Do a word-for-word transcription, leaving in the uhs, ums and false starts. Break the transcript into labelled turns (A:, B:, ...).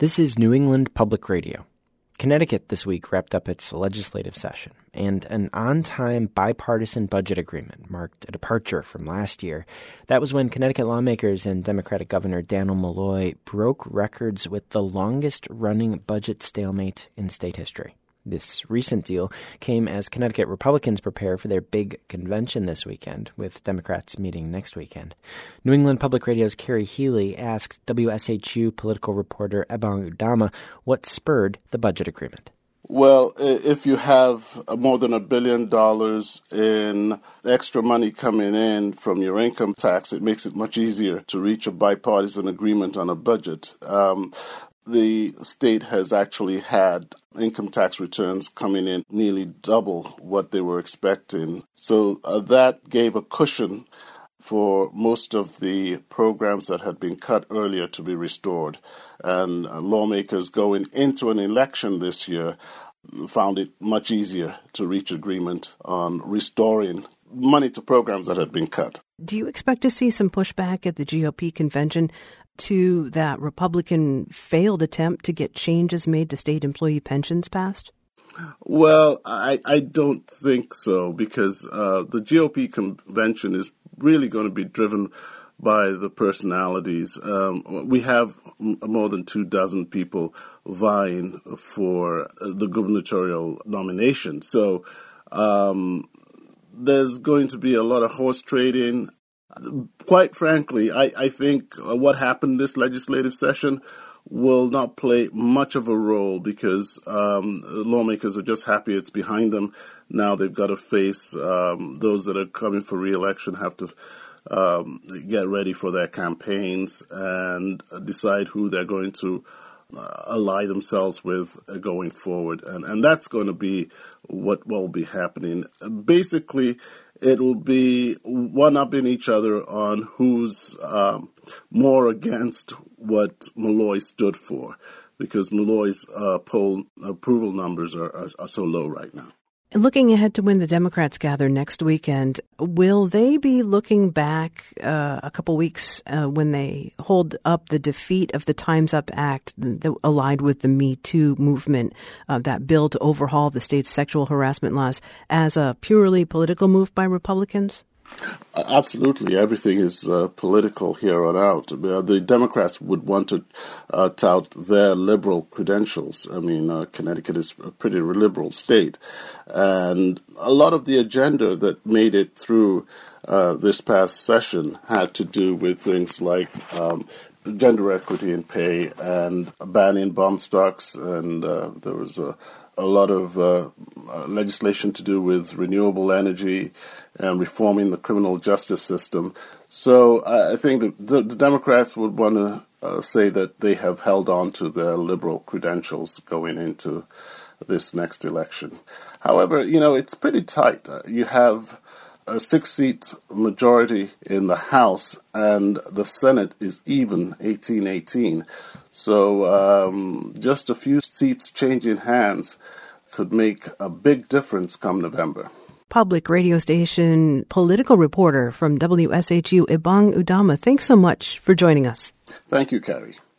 A: This is New England Public Radio. Connecticut this week wrapped up its legislative session, and an on-time bipartisan budget agreement marked a departure from last year. That was when Connecticut lawmakers and Democratic Governor Dannel Malloy broke records with the longest-running budget stalemate in state history. This recent deal came as Connecticut Republicans prepare for their big convention this weekend, with Democrats meeting next weekend. New England Public Radio's Carrie Healy asked W S H U political reporter Ebong Udoma what spurred the budget agreement.
B: Well, if you have more than a billion dollars in extra money coming in from your income tax, it makes it much easier to reach a bipartisan agreement on a budget. Um, the state has actually had income tax returns coming in nearly double what they were expecting. So uh, that gave a cushion for most of the programs that had been cut earlier to be restored. And uh, lawmakers going into an election this year found it much easier to reach agreement on restoring money to programs that had been cut.
C: Do you expect to see some pushback at the G O P convention to that Republican failed attempt to get changes made to state employee pensions passed?
B: Well, I, I don't think so, because uh, the G O P convention is really going to be driven by the personalities. Um, we have m- more than two dozen people vying for the gubernatorial nomination. So um, there's going to be a lot of horse trading. Quite frankly, I, I think what happened this legislative session will not play much of a role, because um, lawmakers are just happy it's behind them. Now they've got to face um, those that are coming for re-election have to um, get ready for their campaigns and decide who they're going to uh, ally themselves with uh, going forward. And, and that's going to be what will be happening. Basically, it will be one-upping each other on who's um, more against what Malloy stood for, because Malloy's uh, poll approval numbers are, are, are so low right now.
C: Looking ahead to when the Democrats gather next weekend, will they be looking back uh, a couple weeks uh, when they hold up the defeat of the Time's Up Act that allied with the Me Too movement, uh, that bill to overhaul the state's sexual harassment laws, as a purely political move by Republicans?
B: Absolutely. Everything is uh, political here on out. The Democrats would want to uh, tout their liberal credentials. I mean, uh, Connecticut is a pretty liberal state. And a lot of the agenda that made it through uh, this past session had to do with things like um, gender equity in pay and banning bump stocks. And uh, there was a a lot of uh, uh, legislation to do with renewable energy and reforming the criminal justice system. So uh, I think the, the, the Democrats would want to uh, say that they have held on to their liberal credentials going into this next election. However, you know, it's pretty tight. Uh, you have a six-seat majority in the House, and the Senate is even eighteen eighteen. So um, just a few seats changing hands could make a big difference come November.
C: Public radio station political reporter from W S H U, Ebong Udoma, thanks so much for joining us.
B: Thank you, Carrie.